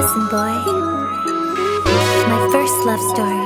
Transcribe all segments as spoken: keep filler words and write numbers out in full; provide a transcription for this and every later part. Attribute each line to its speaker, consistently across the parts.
Speaker 1: Listen, boy, my first love story.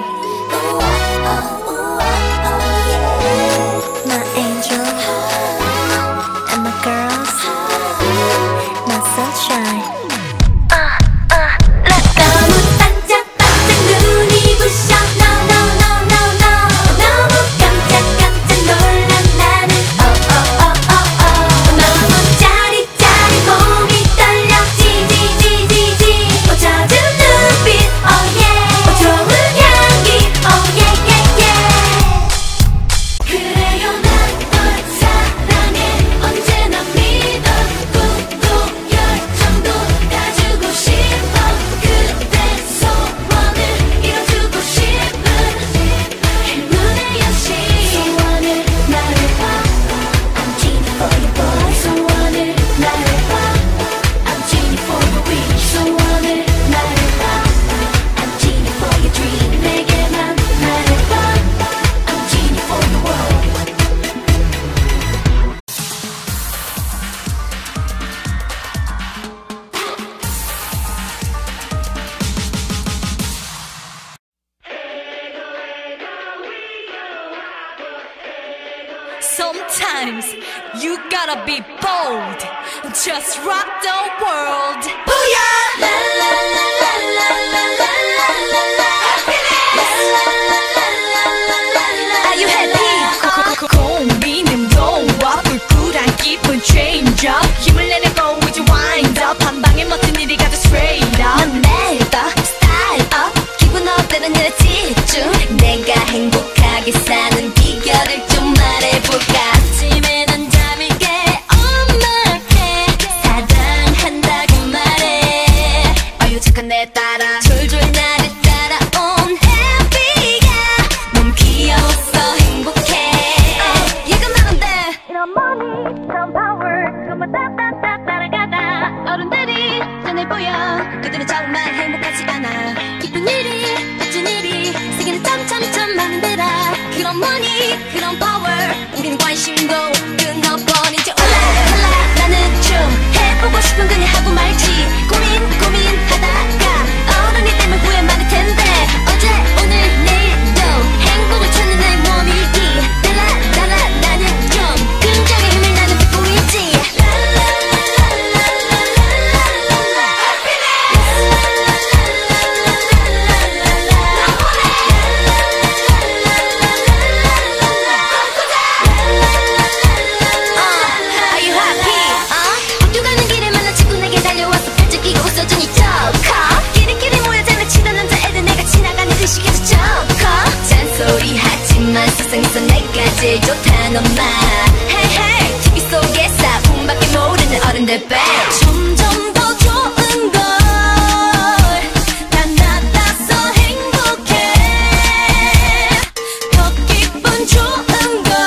Speaker 1: My angel and my girls, my sunshine. Uh, uh, let's go. 너무 반짝반짝 눈이 부셔. No, no, no, no, no. 너무 깜짝깜짝 놀란 나는. Oh, oh, oh, oh, oh. 너무 짜릿짜릿 몸이 떨려. 지지지지지. 어, 젖은 눈빛. Oh yeah. 어, 좋은 향기. Oh yeah, yeah, yeah. 그래요, 난 널 사랑해. 언제나 믿어. 꾹꾹 열정도 가지고 싶어. 그대 소원을 이뤄주고 싶은 행운의 여신. 소원을 말해봐. I'm genie for you, boy. 소원을 말해봐. I'm genie for your wish. 소원을 말해봐. I'm genie for your dream. 내게만 말해봐. I'm genie for your world.
Speaker 2: Sometimes you gotta be bold. Just rock the world. Booyah! La la la la la la la la la la. La la la la la la la la. Are you happy? 고민은 너와 불굴한 기분 change up. 힘을 내내고 이제 wind up. 한 방에 멋진 일이 가져 straight up. 넌 never style up. 기분 업되는 일에 집중. 내가 행복하게 사는 비결을 좀 말해볼까. 아침에 난 잠이 깨 엄마께 사랑한다고 말해. 어유 잠깐 내 따라 졸졸 나를 따라온 해피가 너무 귀여웠어 행복해. 얘가 나는데 이런 money 이런 power 그것만 따따따 따라가다 어른들이 전해 보여. 그들은 정말 행복하지 않아. 기쁜 일이 멋진 일이 세계는 참참참 많은 데라. 그런 money 그런 power 우리는 관심도 끊어버리지. 올라 올라 나는 좀 해보고 싶은 그냥 하고 말지. 고민 고민하다가 어른이 되면 후회 많을 텐데. 어제 오늘 내일도 행복을 찾는 내 몸이기. 달라달라 나는 좀 긍정의 힘을 나는 듯보이지. Are you happy? 어? 학교 가는 길에 만난 친구 내게 달려와서 펼쳐 끼고 웃어주니 조커. 끼리끼리 모여 장난치던 남자애들 내가 지나가는 듯이 계속 조커. 잔소리 하지만 세상에서 내가 제일 좋다는 말. Hey hey 티비 속에 사품밖에 모르는 어른들 배. 점점 더 좋은 걸 난 나타서 행복해. 더 기분 좋은 건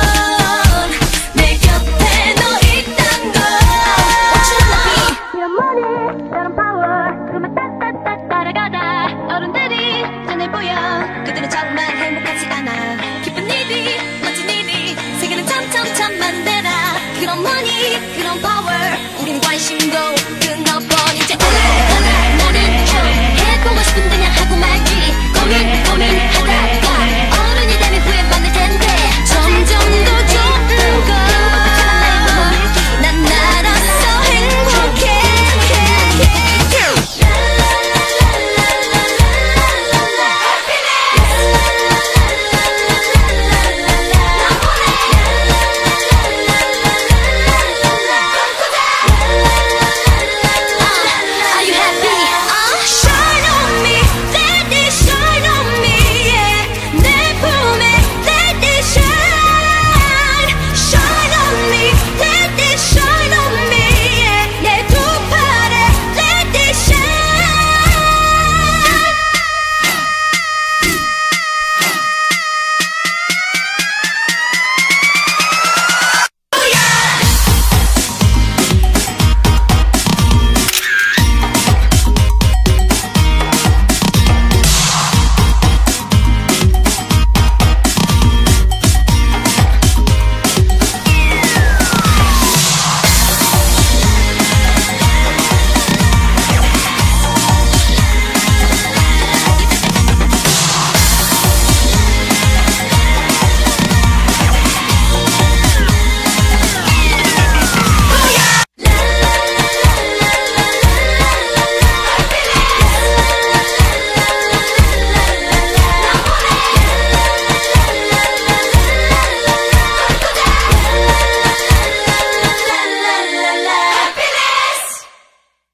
Speaker 2: 내 곁에 너 있단 걸. What you wanna be? 이런 money 이런 power 그만 따따따 따라가다 어른들이 전해 보여. 그들은 정말 행복하지 않아. 기쁜 일이 멋진 일이 세계는 참참참 만들어. 그런 money 그런 power 우린 관심도 끊어버리지. 오늘 오늘 너는 좀 해보고 싶은 그냥 하고 말지. 고민 고민하